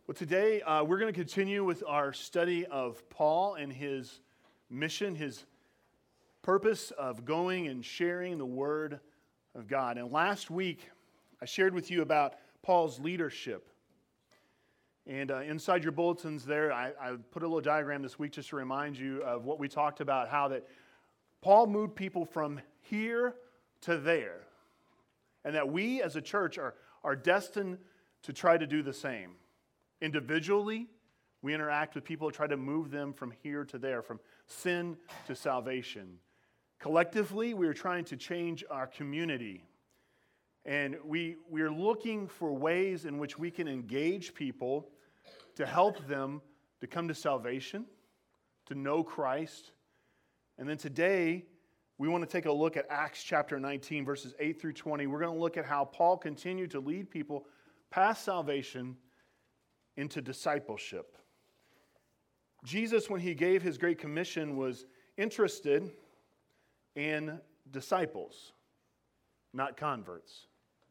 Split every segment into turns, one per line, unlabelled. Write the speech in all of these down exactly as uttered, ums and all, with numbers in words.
Well, today uh, we're going to continue with our study of Paul and his mission, his purpose of going and sharing the Word of God. And last week, I shared with you about Paul's leadership. And uh, inside your bulletins there, I, I put a little diagram this week just to remind you of what we talked about, how that Paul moved people from here to there. And that we as a church are, are destined to try to do the same. Individually, we interact with people to try to move them from here to there, from sin to salvation. Collectively, we are trying to change our community. And we, we are looking for ways in which we can engage people to help them to come to salvation, to know Christ. And then today, we want to take a look at Acts chapter nineteen, verses eight through twenty. We're going to look at how Paul continued to lead people past salvation into discipleship. Jesus, when he gave his Great Commission, was interested in disciples, not converts.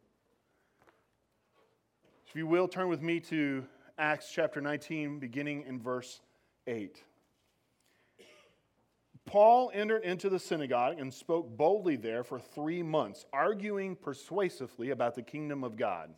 If you will, turn with me to Acts chapter nineteen, beginning in verse eight. Paul entered into the synagogue and spoke boldly there for three months, arguing persuasively about the kingdom of God.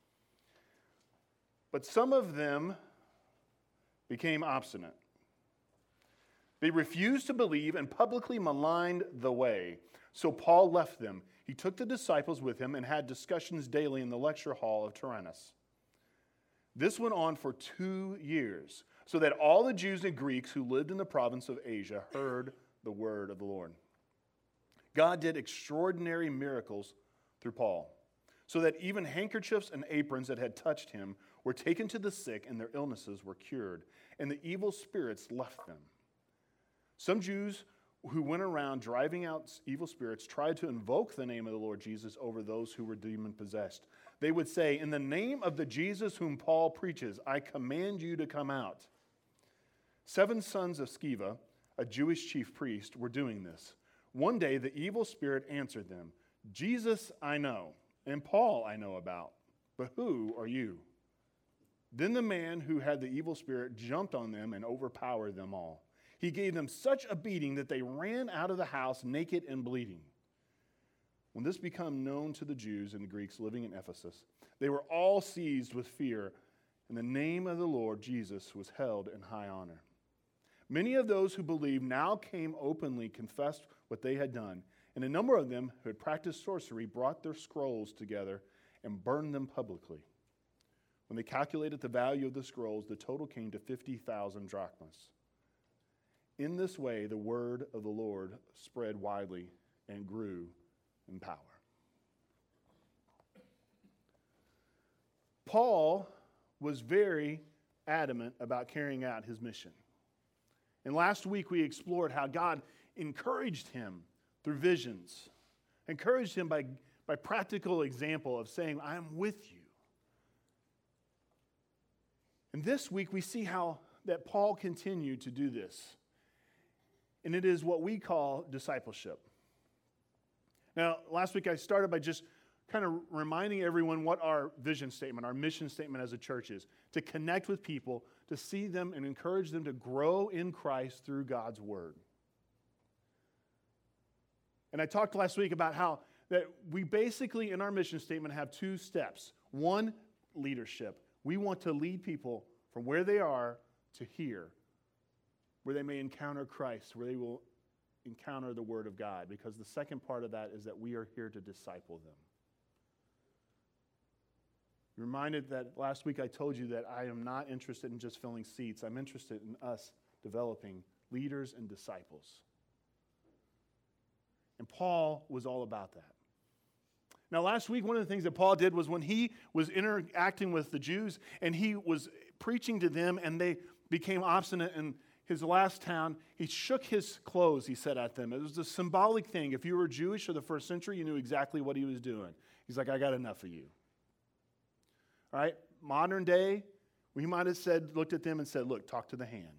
But some of them became obstinate. They refused to believe and publicly maligned the way. So Paul left them. He took the disciples with him and had discussions daily in the lecture hall of Tyrannus. This went on for two years, so that all the Jews and Greeks who lived in the province of Asia heard the word of the Lord. God did extraordinary miracles through Paul, so that even handkerchiefs and aprons that had touched him were taken to the sick, and their illnesses were cured, and the evil spirits left them. Some Jews who went around driving out evil spirits tried to invoke the name of the Lord Jesus over those who were demon-possessed. They would say, "In the name of the Jesus whom Paul preaches, I command you to come out." Seven sons of Sceva, a Jewish chief priest, were doing this. One day the evil spirit answered them, "Jesus I know, and Paul I know about, but who are you?" Then the man who had the evil spirit jumped on them and overpowered them all. He gave them such a beating that they ran out of the house naked and bleeding. When this became known to the Jews and the Greeks living in Ephesus, they were all seized with fear, and the name of the Lord Jesus was held in high honor. Many of those who believed now came openly, confessed what they had done, and a number of them who had practiced sorcery brought their scrolls together and burned them publicly. When they calculated the value of the scrolls, the total came to fifty thousand drachmas. In this way, the word of the Lord spread widely and grew in power. Paul was very adamant about carrying out his mission. And last week we explored how God encouraged him through visions, encouraged him by, by practical example of saying, "I am with you." And this week we see how that Paul continued to do this. And it is what we call discipleship. Now, last week I started by just kind of reminding everyone what our vision statement, our mission statement as a church is. To connect with people, to see them and encourage them to grow in Christ through God's Word. And I talked last week about how that we basically in our mission statement have two steps. One, leadership. We want to lead people from where they are to here, where they may encounter Christ, where they will encounter the Word of God, because the second part of that is that we are here to disciple them. You're reminded that last week I told you that I am not interested in just filling seats. I'm interested in us developing leaders and disciples. And Paul was all about that. Now, last week, one of the things that Paul did was when he was interacting with the Jews and he was preaching to them and they became obstinate in his last town, he shook his clothes, he said at them. It was a symbolic thing. If you were Jewish of the first century, you knew exactly what he was doing. He's like, "I got enough of you." All right? Modern day, we might have said, looked at them and said, "Look, talk to the hand.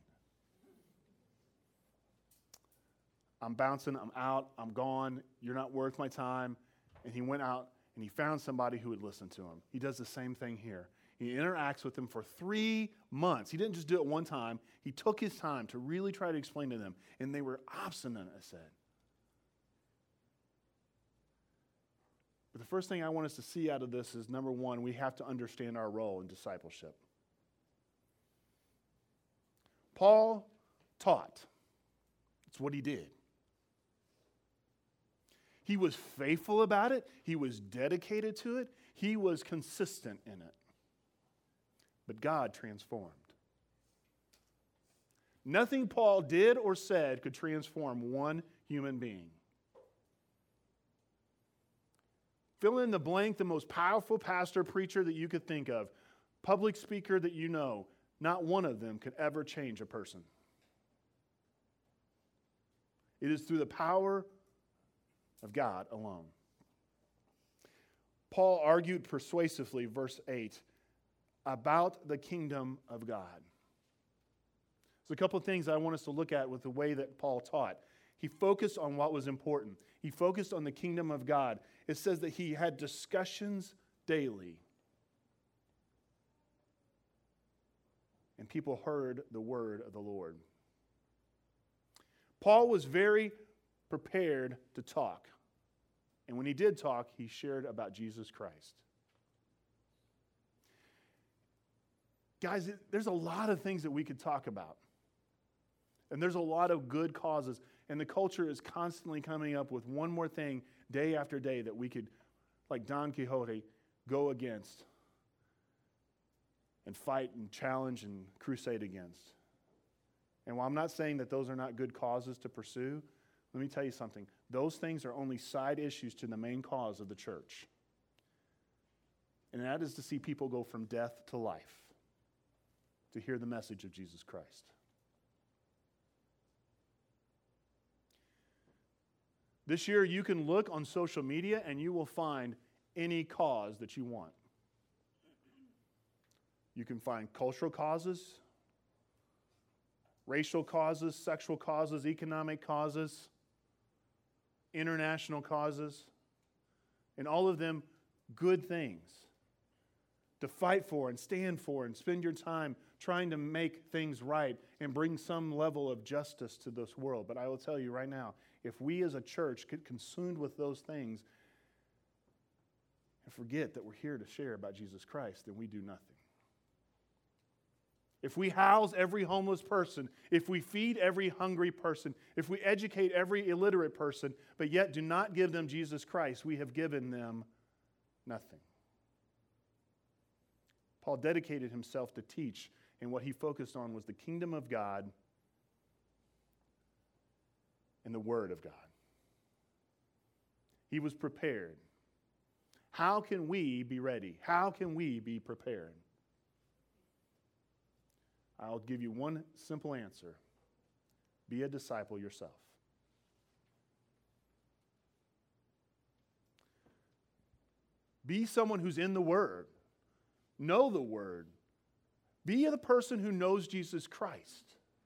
I'm bouncing, I'm out, I'm gone, you're not worth my time." And he went out and he found somebody who would listen to him. He does the same thing here. He interacts with them for three months. He didn't just do it one time. He took his time to really try to explain to them, and they were obstinate, I said. But the first thing I want us to see out of this is, number one, we have to understand our role in discipleship. Paul taught. It's what he did. He was faithful about it. He was dedicated to it. He was consistent in it. But God transformed. Nothing Paul did or said could transform one human being. Fill in the blank, the most powerful pastor, preacher that you could think of, public speaker that you know, not one of them could ever change a person. It is through the power of God alone. Paul argued persuasively, verse eight, about the kingdom of God. There's a couple of things I want us to look at with the way that Paul taught. He focused on what was important. He focused on the kingdom of God. It says that he had discussions daily. And people heard the word of the Lord. Paul was very prepared to talk. And when he did talk, he shared about Jesus Christ. Guys, there's a lot of things that we could talk about. And there's a lot of good causes. And the culture is constantly coming up with one more thing day after day that we could, like Don Quixote, go against and fight and challenge and crusade against. And while I'm not saying that those are not good causes to pursue, let me tell you something. Those things are only side issues to the main cause of the church. And that is to see people go from death to life, to hear the message of Jesus Christ. This year, you can look on social media and you will find any cause that you want. You can find cultural causes, racial causes, sexual causes, economic causes, international causes, and all of them good things to fight for and stand for and spend your time trying to make things right and bring some level of justice to this world. But I will tell you right now, if we as a church get consumed with those things and forget that we're here to share about Jesus Christ, then we do nothing. If we house every homeless person, if we feed every hungry person, if we educate every illiterate person, but yet do not give them Jesus Christ, we have given them nothing. Paul dedicated himself to teach, and what he focused on was the kingdom of God and the Word of God. He was prepared. How can we be ready? How can we be prepared? I'll give you one simple answer. Be a disciple yourself. Be someone who's in the Word. Know the Word. Be the person who knows Jesus Christ.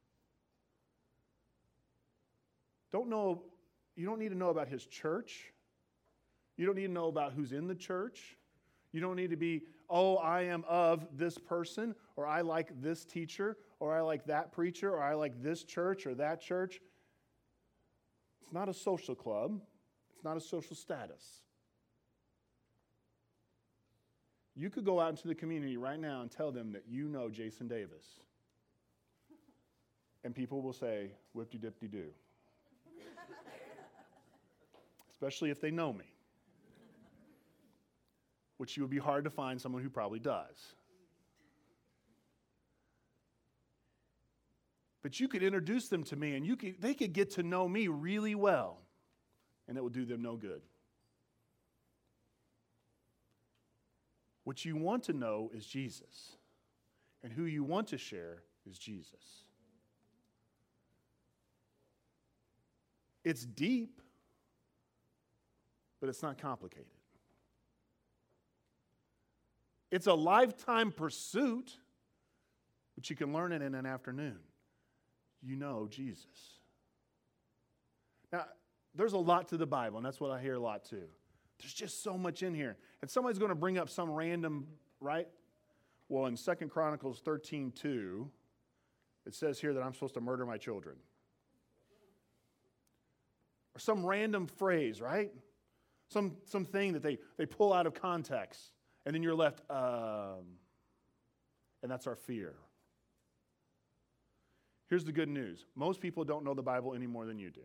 Don't know, you don't need to know about his church. You don't need to know about who's in the church. You don't need to be, oh, I am of this person, or I like this teacher, or I like that preacher, or I like this church or that church. It's not a social club. It's not a social status. You could go out into the community right now and tell them that you know Jason Davis. And people will say, whip-de-dip-de-doo. Especially if they know me. Which you would be hard to find someone who probably does. But you could introduce them to me, and you could, they could get to know me really well, and it will do them no good. What you want to know is Jesus, and who you want to share is Jesus. It's deep, but it's not complicated. It's a lifetime pursuit, but you can learn it in an afternoon. You know Jesus. Now, there's a lot to the Bible, and that's what I hear a lot too. There's just so much in here. And somebody's going to bring up some random, right? Well, in Second Chronicles thirteen two, it says here that I'm supposed to murder my children. Or some random phrase, right? Some something that they, they pull out of context. And then you're left, um, and that's our fear. Here's the good news. Most people don't know the Bible any more than you do.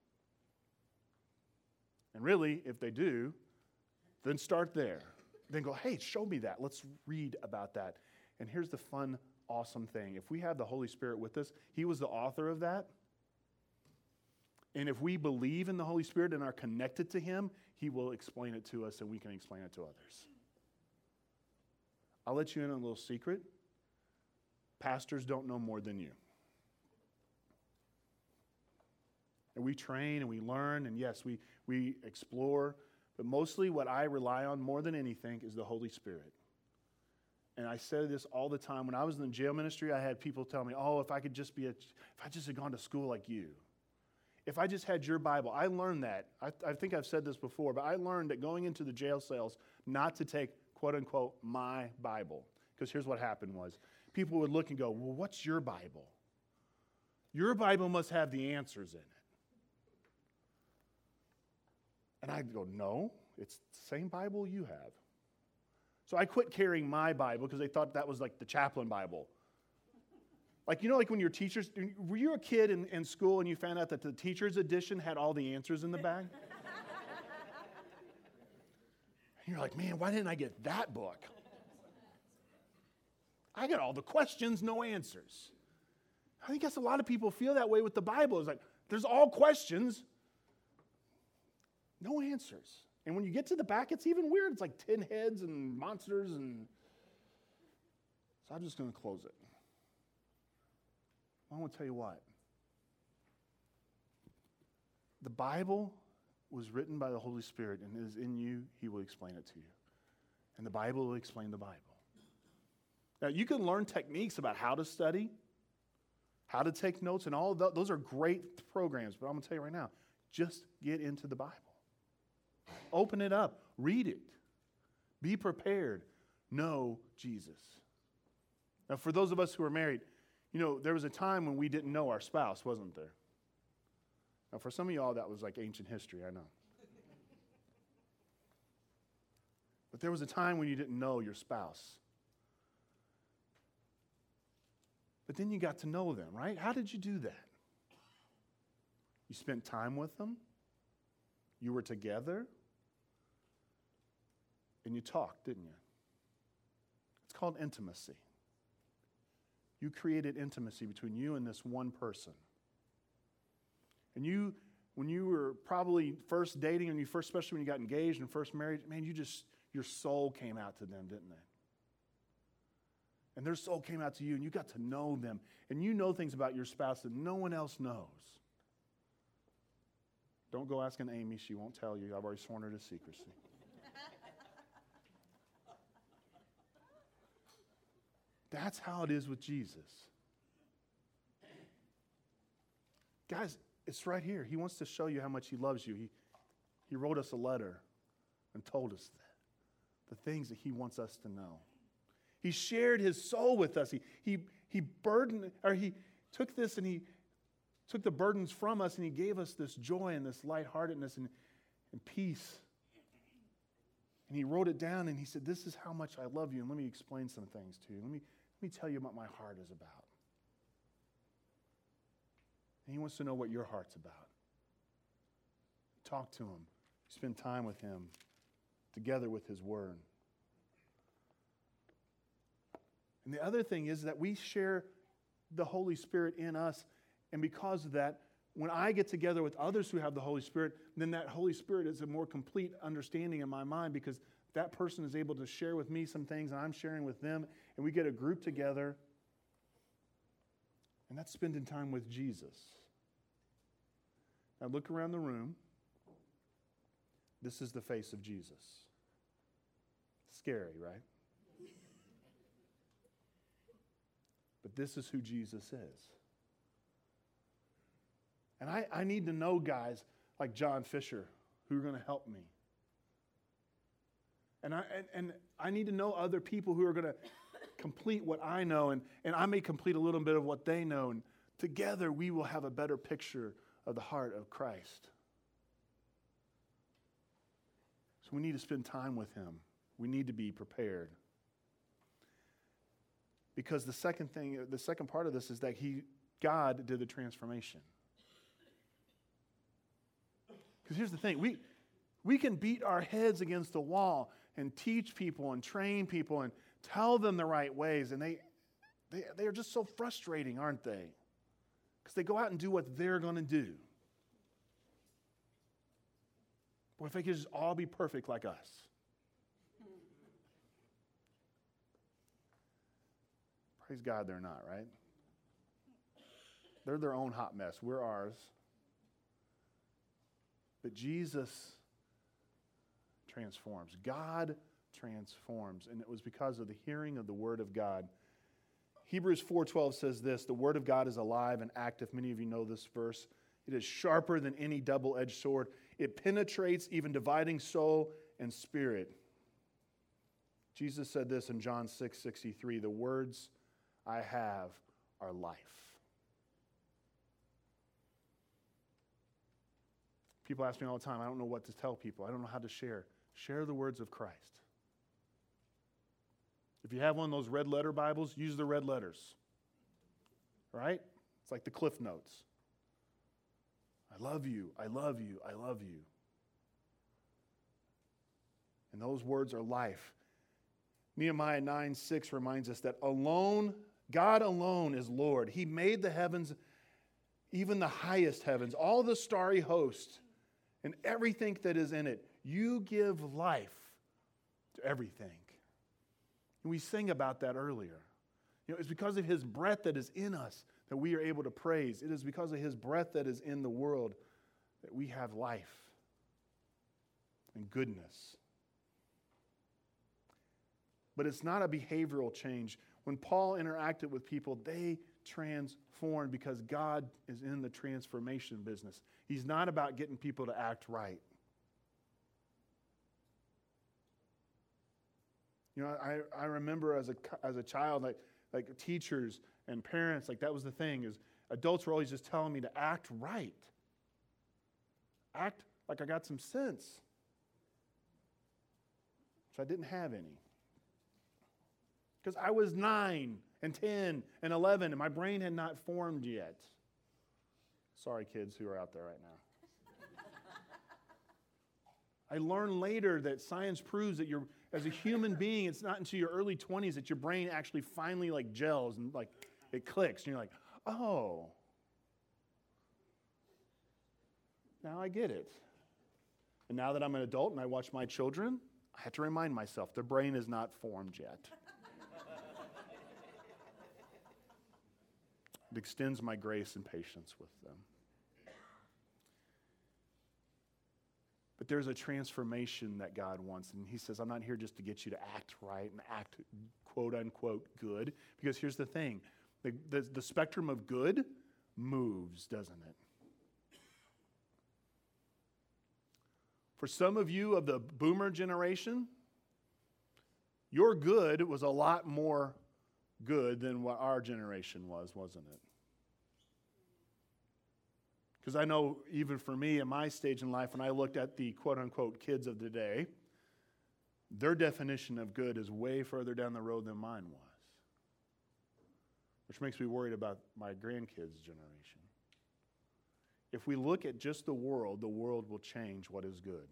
And really, if they do, then start there. Then go, hey, show me that. Let's read about that. And here's the fun, awesome thing. If we have the Holy Spirit with us, He was the author of that. And if we believe in the Holy Spirit and are connected to Him, He will explain it to us and we can explain it to others. I'll let you in on a little secret. Pastors don't know more than you. And we train and we learn, and yes, we, we explore, but mostly what I rely on more than anything is the Holy Spirit. And I say this all the time. When I was in the jail ministry, I had people tell me, oh, if I could just be a, if I just had gone to school like you. If I just had your Bible. I learned that. I, I think I've said this before, but I learned that going into the jail cells, not to take, quote unquote, my Bible. Because here's what happened was, people would look and go, well, what's your Bible? Your Bible must have the answers in it. And I'd go, no, it's the same Bible you have. So I quit carrying my Bible because they thought that was like the chaplain Bible. Like, you know, like when your teachers, were you a kid in, in school and you found out that the teacher's edition had all the answers in the back? And you're like, man, why didn't I get that book? I got all the questions, no answers. I think that's a lot of people feel that way with the Bible. It's like, there's all questions, no answers. And when you get to the back, it's even weird. It's like tin heads and monsters. And so I'm just going to close it. I want to tell you what. The Bible was written by the Holy Spirit, and it is in you. He will explain it to you. And the Bible will explain the Bible. Now, you can learn techniques about how to study, how to take notes, and all of that. Those are great programs. But I'm going to tell you right now, just get into the Bible. Open it up. Read it. Be prepared. Know Jesus. Now, for those of us who are married, you know, there was a time when we didn't know our spouse, wasn't there? Now, for some of y'all, that was like ancient history, I know. But there was a time when you didn't know your spouse. But then you got to know them, right? How did you do that? You spent time with them. You were together. And you talked, didn't you? It's called intimacy. You created intimacy between you and this one person. And you, when you were probably first dating, and you first, especially when you got engaged and first married, man, you just, your soul came out to them, didn't it? And their soul came out to you, and you got to know them. And you know things about your spouse that no one else knows. Don't go asking Amy. She won't tell you. I've already sworn her to secrecy. That's how it is with Jesus. Guys, it's right here. He wants to show you how much He loves you. He, he wrote us a letter and told us that, the things that He wants us to know. He shared His soul with us. He, he, he burdened, or He took this and He took the burdens from us, and He gave us this joy and this lightheartedness and, and peace. And He wrote it down, and He said, this is how much I love you, and let me explain some things to you. Let me, let me tell you what my heart is about. And He wants to know what your heart's about. Talk to Him. Spend time with Him, together with His Word. And the other thing is that we share the Holy Spirit in us, and because of that, when I get together with others who have the Holy Spirit, then that Holy Spirit is a more complete understanding in my mind, because that person is able to share with me some things, and I'm sharing with them, and we get a group together, and that's spending time with Jesus. Now look around the room. This is the face of Jesus. Scary, right? But this is who Jesus is. And I, I need to know guys like John Fisher who are going to help me. And I, and, and I need to know other people who are going to complete what I know, and, and I may complete a little bit of what they know, and together we will have a better picture of the heart of Christ. So we need to spend time with him. We need to be prepared. Because the second thing, the second part of this is that he, God did the transformation. Because here's the thing, we, we can beat our heads against the wall and teach people and train people and tell them the right ways, and they, they, they are just so frustrating, aren't they? Because they go out and do what they're going to do. Boy, if they could just all be perfect like us. Praise God they're not, right? They're their own hot mess. We're ours. But Jesus transforms. God transforms. And it was because of the hearing of the Word of God. Hebrews four twelve says this, the Word of God is alive and active. Many of you know this verse. It is sharper than any double-edged sword. It penetrates, even dividing soul and spirit. Jesus said this in John six sixty-three, the words I have are life. People ask me all the time, I don't know what to tell people. I don't know how to share. Share the words of Christ. If you have one of those red letter Bibles, use the red letters. Right? It's like the Cliff Notes. I love you, I love you, I love you. And those words are life. Nehemiah nine six reminds us that alone, God alone is Lord. He made the heavens, even the highest heavens, all the starry host, and everything that is in it. You give life to everything. And we sang about that earlier. You know, it's because of his breath that is in us that we are able to praise. It is because of his breath that is in the world that we have life and goodness. But it's not a behavioral change. When Paul interacted with people, they transformed because God is in the transformation business. He's not about getting people to act right. You know, I, I remember as a, as a child, like, like teachers and parents, like that was the thing, is adults were always just telling me to act right. Act like I got some sense. Which I didn't have any. Because I was nine and ten and eleven and my brain had not formed yet. Sorry, kids who are out there right now. I learned later that science proves that you're, as a human being, it's not until your early twenties that your brain actually finally like gels and like it clicks. And you're like, oh, now I get it. And now that I'm an adult and I watch my children, I have to remind myself their brain is not formed yet. It extends my grace and patience with them. But there's a transformation that God wants. And he says, I'm not here just to get you to act right and act quote unquote good. Because here's the thing. The, the, the spectrum of good moves, doesn't it? For some of you of the boomer generation, your good was a lot more good than what our generation was, wasn't it? Because I know even for me in my stage in life, when I looked at the quote-unquote kids of today, their definition of good is way further down the road than mine was. Which makes me worried about my grandkids' generation. If we look at just the world, the world will change what is good.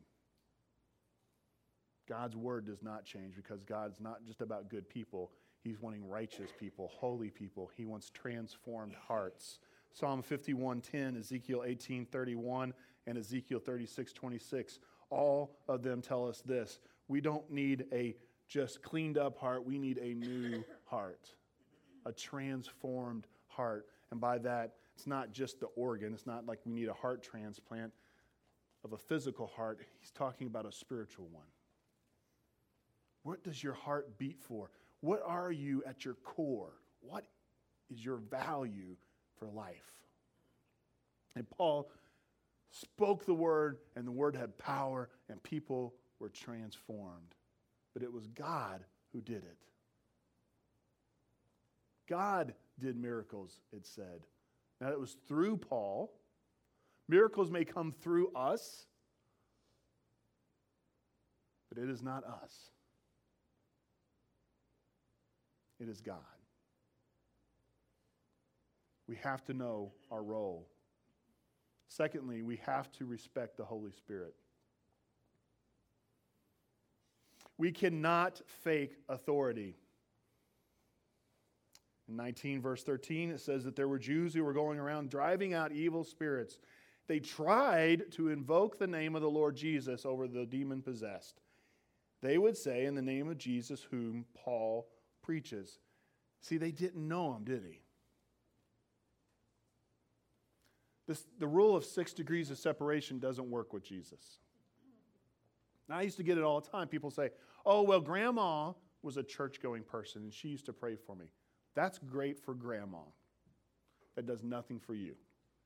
God's word does not change because God's not just about good people. He's wanting righteous people, holy people. He wants transformed hearts. Psalm fifty-one ten, Ezekiel eighteen thirty-one, and Ezekiel thirty-six twenty-six. All of them tell us this. We don't need a just cleaned up heart. We need a new heart, a transformed heart. And by that, it's not just the organ. It's not like we need a heart transplant of a physical heart. He's talking about a spiritual one. What does your heart beat for? What are you at your core? What is your value for life? And Paul spoke the word, and the word had power, and people were transformed. But it was God who did it. God did miracles, it said. Now, it was through Paul. Miracles may come through us, but it is not us. It is God. We have to know our role. Secondly, we have to respect the Holy Spirit. We cannot fake authority. In nineteen verse thirteen, it says that there were Jews who were going around driving out evil spirits. They tried to invoke the name of the Lord Jesus over the demon-possessed. They would say, in the name of Jesus whom Paul preaches. See, they didn't know him, did he? This, the rule of six degrees of separation doesn't work with Jesus. Now, I used to get it all the time. People say, oh, well, Grandma was a church-going person, and she used to pray for me. That's great for Grandma. That does nothing for you.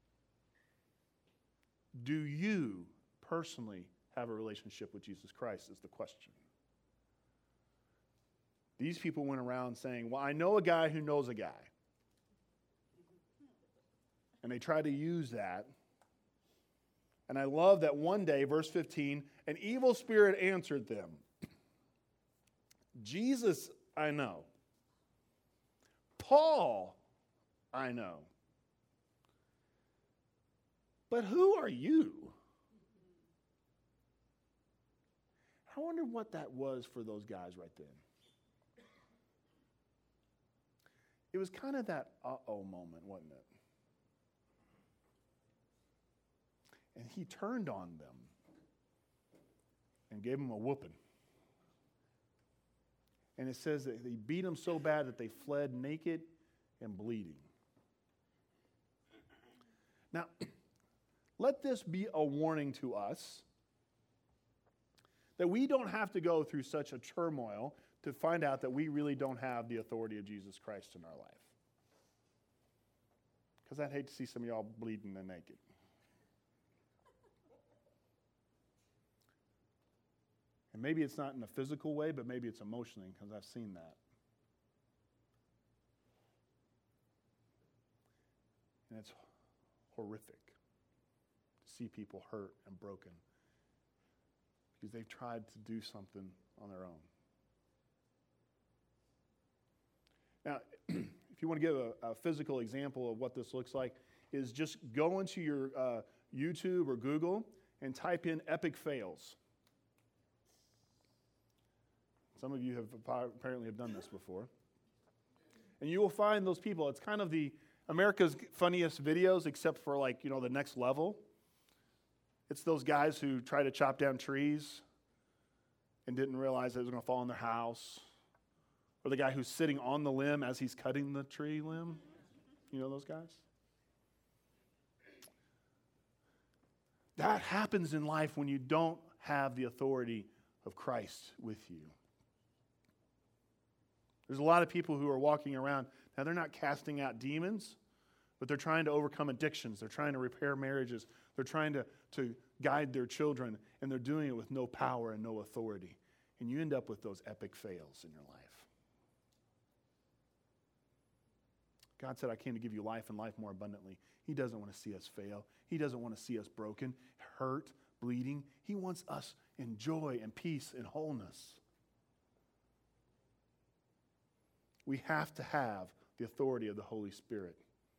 Do you personally have a relationship with Jesus Christ is the question. These people went around saying, well, I know a guy who knows a guy. And they tried to use that. And I love that one day, verse fifteen, an evil spirit answered them. Jesus, I know. Paul, I know. But who are you? I wonder what that was for those guys right then. It was kind of that uh-oh moment, wasn't it? And he turned on them and gave them a whooping. And it says that he beat them so bad that they fled naked and bleeding. Now, let this be a warning to us that we don't have to go through such a turmoil to find out that we really don't have the authority of Jesus Christ in our life. Because I'd hate to see some of y'all bleeding and naked. And maybe it's not in a physical way, but maybe it's emotionally, because I've seen that. And it's horrific to see people hurt and broken because they've tried to do something on their own. Now, if you want to give a, a physical example of what this looks like, is just go into your uh, YouTube or Google and type in epic fails. Some of you have apparently have done this before. And you will find those people. It's kind of the America's Funniest Videos, except for like, you know, the next level. It's those guys who try to chop down trees and didn't realize it was going to fall on their house. Or the guy who's sitting on the limb as he's cutting the tree limb. You know those guys? That happens in life when you don't have the authority of Christ with you. There's a lot of people who are walking around. Now, they're not casting out demons, but they're trying to overcome addictions. They're trying to repair marriages. They're trying to, to guide their children, and they're doing it with no power and no authority. And you end up with those epic fails in your life. God said, I came to give you life and life more abundantly. He doesn't want to see us fail. He doesn't want to see us broken, hurt, bleeding. He wants us in joy and peace and wholeness. We have to have the authority of the Holy Spirit.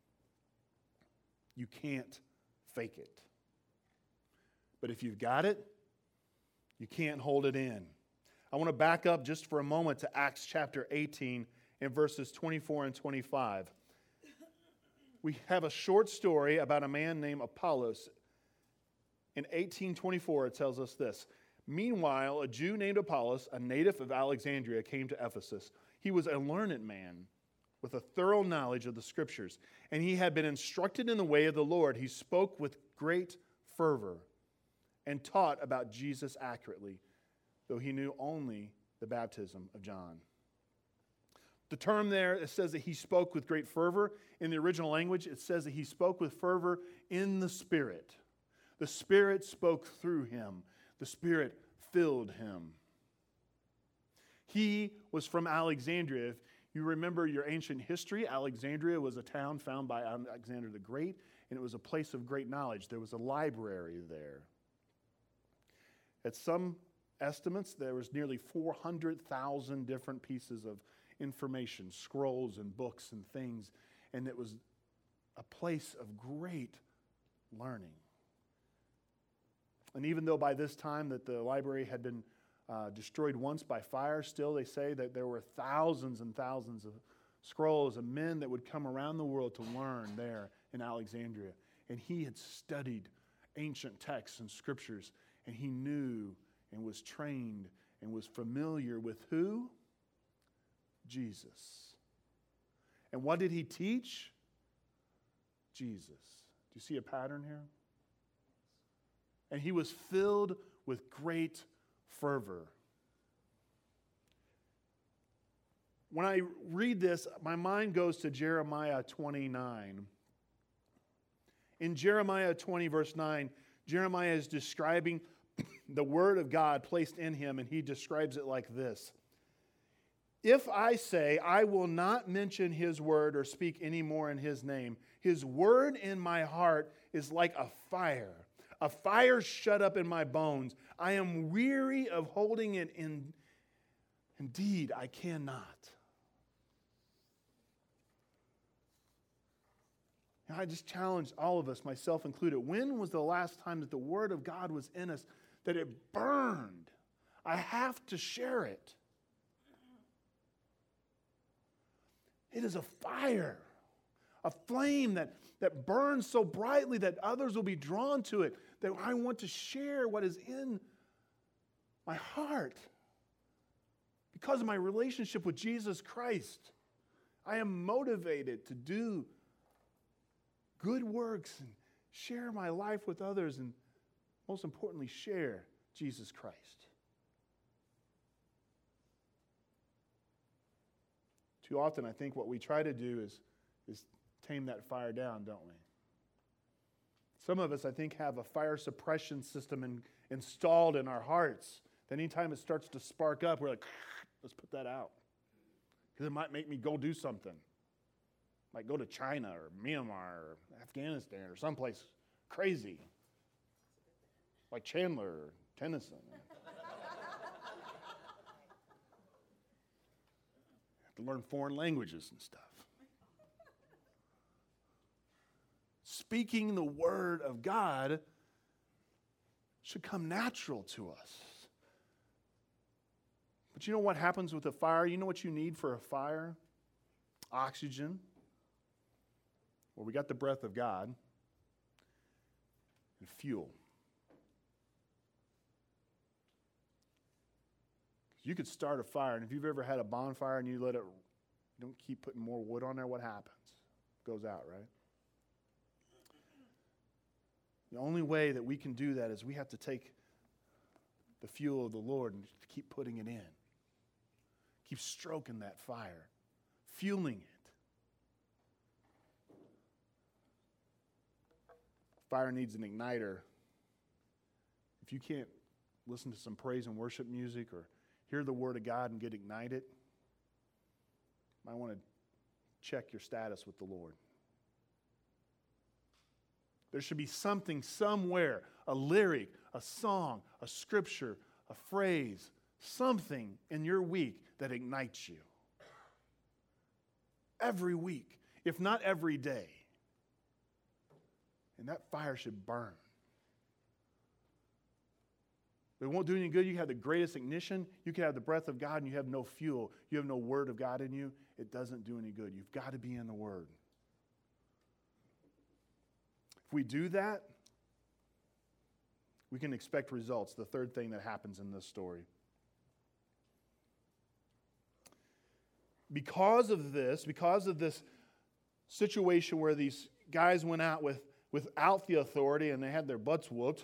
You can't fake it. But if you've got it, you can't hold it in. I want to back up just for a moment to Acts chapter eighteen and verses twenty-four and twenty-five. We have a short story about a man named Apollos. In eighteen twenty-four, it tells us this. Meanwhile, a Jew named Apollos, a native of Alexandria, came to Ephesus. He was a learned man with a thorough knowledge of the Scriptures, and he had been instructed in the way of the Lord. He spoke with great fervor and taught about Jesus accurately, though he knew only the baptism of John. The term there, it says that he spoke with great fervor. In the original language, it says that he spoke with fervor in the Spirit. The Spirit spoke through him. The Spirit filled him. He was from Alexandria. If You remember your ancient history. Alexandria was a town found by Alexander the Great, and it was a place of great knowledge. There was a library there. At some estimates, there was nearly four hundred thousand different pieces of information, scrolls and books and things, and it was a place of great learning. And even though by this time that the library had been uh, destroyed once by fire, still they say that there were thousands and thousands of scrolls and men that would come around the world to learn there in Alexandria. And he had studied ancient texts and scriptures, and he knew and was trained and was familiar with who? Jesus. And what did he teach? Jesus. Do you see a pattern here? And he was filled with great fervor. When I read this, my mind goes to Jeremiah twenty-nine. In Jeremiah twenty, verse nine, Jeremiah is describing the word of God placed in him, and he describes it like this. If I say, I will not mention his word or speak any more in his name, his word in my heart is like a fire, a fire shut up in my bones. I am weary of holding it in. Indeed, I cannot. And I just challenge all of us, myself included. When was the last time that the word of God was in us, that it burned? I have to share it. It is a fire, a flame that, that burns so brightly that others will be drawn to it, that I want to share what is in my heart. Because of my relationship with Jesus Christ, I am motivated to do good works and share my life with others, and most importantly, share Jesus Christ. Too often, I think what we try to do is, is tame that fire down, don't we? Some of us, I think, have a fire suppression system in, installed in our hearts. That anytime it starts to spark up, we're like, let's put that out. Because it might make me go do something. Like go to China or Myanmar or Afghanistan or someplace crazy. Like Chandler or Tennyson. To learn foreign languages and stuff. Speaking the word of God should come natural to us. But you know what happens with a fire? You know what you need for a fire? Oxygen. Well, we got the breath of God. And fuel. You could start a fire, and if you've ever had a bonfire and you let it, you don't keep putting more wood on there, what happens? It goes out, right? The only way that we can do that is we have to take the fuel of the Lord and keep putting it in. Keep stroking that fire, fueling it. Fire needs an igniter. If you can't listen to some praise and worship music or hear the word of God and get ignited, you might want to check your status with the Lord. There should be something somewhere, a lyric, a song, a scripture, a phrase, something in your week that ignites you. Every week, if not every day. And that fire should burn. It won't do any good. You have the greatest ignition. You can have the breath of God and you have no fuel. You have no word of God in you. It doesn't do any good. You've got to be in the word. If we do that, we can expect results. The third thing that happens in this story. Because of this, because of this situation where these guys went out with, without the authority and they had their butts whooped,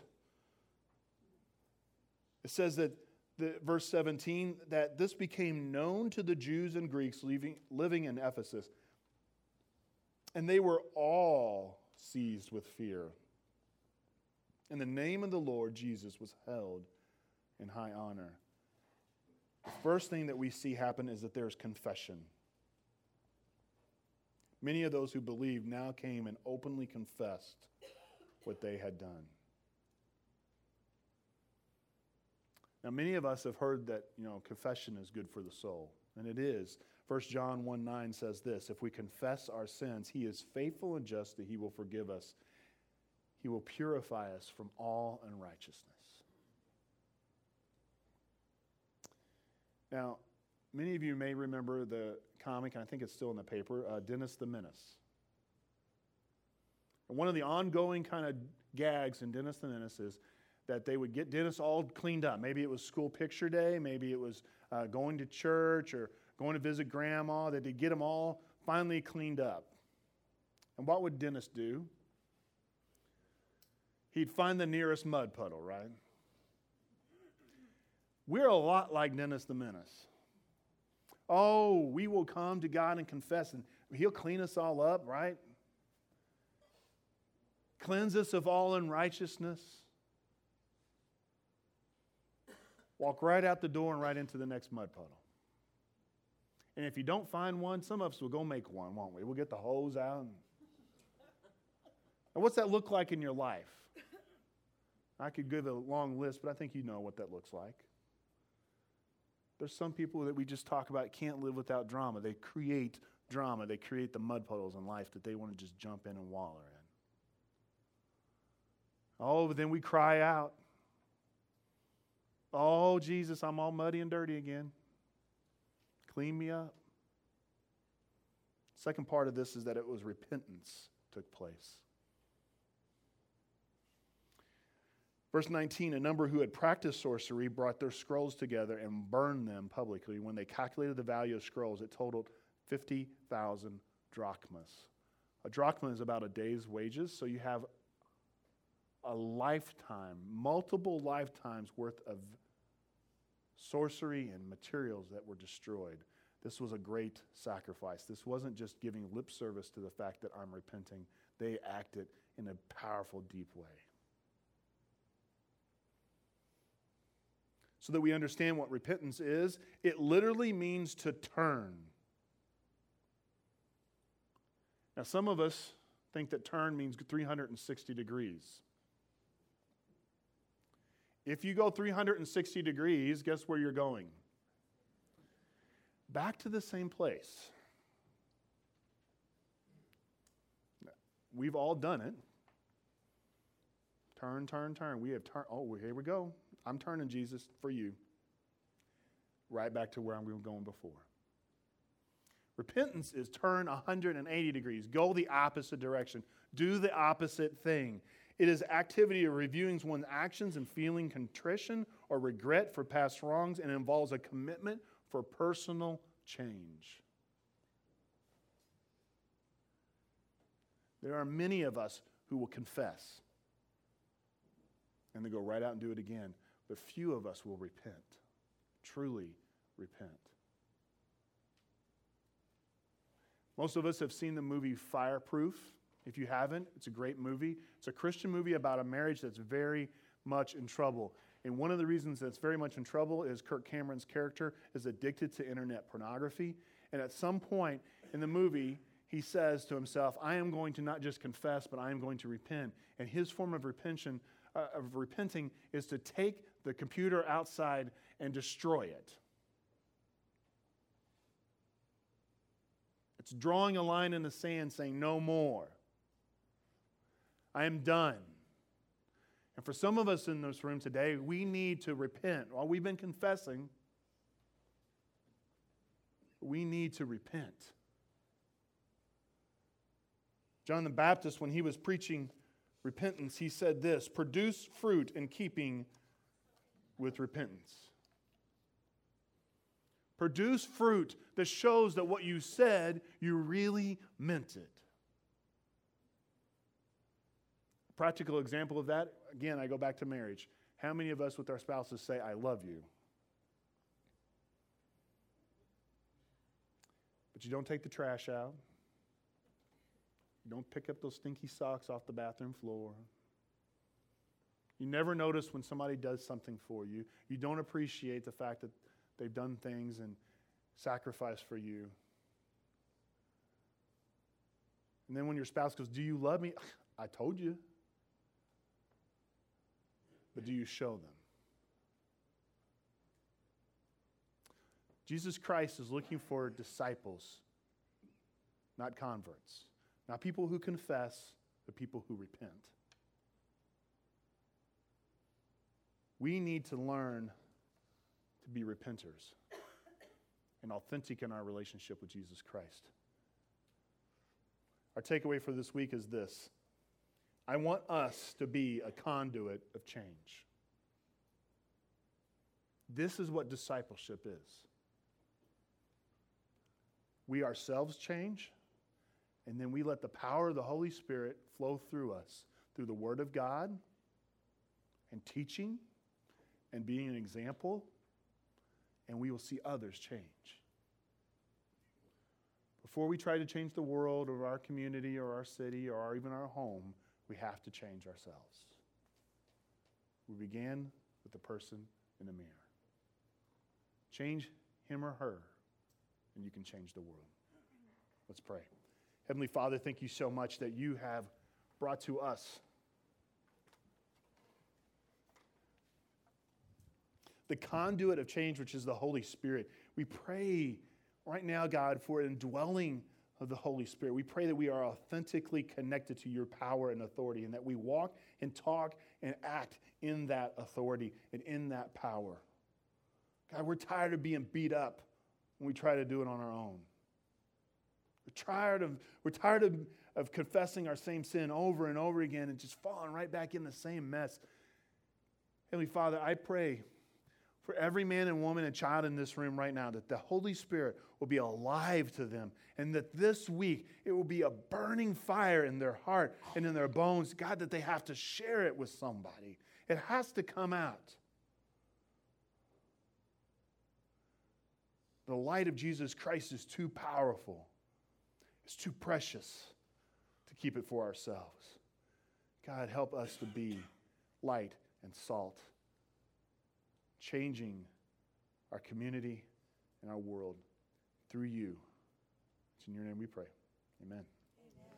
it says that, the, verse seventeen, that this became known to the Jews and Greeks living, living in Ephesus. And they were all seized with fear. And the name of the Lord Jesus was held in high honor. The first thing that we see happen is that there's confession. Many of those who believed now came and openly confessed what they had done. Now, many of us have heard that, you know, confession is good for the soul, and it is. First John one nine says this, if we confess our sins, he is faithful and just that he will forgive us. He will purify us from all unrighteousness. Now, many of you may remember the comic, and I think it's still in the paper, uh, Dennis the Menace. And one of the ongoing kind of gags in Dennis the Menace is that they would get Dennis all cleaned up. Maybe it was school picture day, maybe it was uh, going to church or going to visit grandma, that they'd get him all finally cleaned up. And what would Dennis do? He'd find the nearest mud puddle, right? We're a lot like Dennis the Menace. Oh, we will come to God and confess, and he'll clean us all up, right? Cleanse us of all unrighteousness. Walk right out the door and right into the next mud puddle. And if you don't find one, some of us will go make one, won't we? We'll get the hose out. And, and what's that look like in your life? I could give a long list, but I think you know what that looks like. There's some people that we just talk about can't live without drama. They create drama. They create the mud puddles in life that they want to just jump in and waller in. Oh, but then we cry out. Oh, Jesus, I'm all muddy and dirty again. Clean me up. Second part of this is that it was repentance took place. Verse nineteen, a number who had practiced sorcery brought their scrolls together and burned them publicly. When they calculated the value of scrolls, it totaled fifty thousand drachmas. A drachma is about a day's wages, so you have a lifetime, multiple lifetimes worth of sorcery and materials that were destroyed. This was a great sacrifice. This wasn't just giving lip service to the fact that I'm repenting. They acted in a powerful, deep way. So that we understand what repentance is, it literally means to turn. Now, some of us think that turn means three hundred sixty degrees. If you go three hundred sixty degrees, guess where you're going? Back to the same place. We've all done it. Turn, turn, turn. We have turned. Oh, here we go. I'm turning, Jesus, for you. Right back to where I'm going before. Repentance is turn one hundred eighty degrees. Go the opposite direction. Do the opposite thing. It is activity of reviewing one's actions and feeling contrition or regret for past wrongs, and involves a commitment for personal change. There are many of us who will confess and then go right out and do it again. But few of us will repent, truly repent. Most of us have seen the movie Fireproof. If you haven't, it's a great movie. It's a Christian movie about a marriage that's very much in trouble. And one of the reasons that's very much in trouble is Kirk Cameron's character is addicted to internet pornography. And at some point in the movie, he says to himself, I am going to not just confess, but I am going to repent. And his form of repentation, uh, of repenting is to take the computer outside and destroy it. It's drawing a line in the sand saying, no more. I am done. And for some of us in this room today, we need to repent. While we've been confessing, we need to repent. John the Baptist, when he was preaching repentance, he said this, produce fruit in keeping with repentance. Produce fruit that shows that what you said, you really meant it. A practical example of that, again, I go back to marriage. How many of us with our spouses say, I love you? But you don't take the trash out. You don't pick up those stinky socks off the bathroom floor. You never notice when somebody does something for you. You don't appreciate the fact that they've done things and sacrificed for you. And then when your spouse goes, do you love me? I told you. But do you show them? Jesus Christ is looking for disciples, not converts. Not people who confess, but people who repent. We need to learn to be repenters and authentic in our relationship with Jesus Christ. Our takeaway for this week is this. I want us to be a conduit of change. This is what discipleship is. We ourselves change, and then we let the power of the Holy Spirit flow through us, through the Word of God, and teaching, and being an example, and we will see others change. Before we try to change the world or our community or our city or our, even our home, we have to change ourselves. We began with the person in the mirror. Change him or her, and you can change the world. Let's pray. Heavenly Father, thank you so much that you have brought to us the conduit of change, which is the Holy Spirit. We pray right now, God, for an indwelling of the Holy Spirit. We pray that we are authentically connected to your power and authority, and that we walk and talk and act in that authority and in that power. God, we're tired of being beat up when we try to do it on our own. We're tired of, we're tired of, of confessing our same sin over and over again and just falling right back in the same mess. Heavenly Father, I pray for every man and woman and child in this room right now that the Holy Spirit will be alive to them, and that this week it will be a burning fire in their heart and in their bones, God, that they have to share it with somebody. It has to come out. The light of Jesus Christ is too powerful. It's too precious to keep it for ourselves. God, help us to be light and salt, changing our community and our world through you. It's in your name we pray. Amen.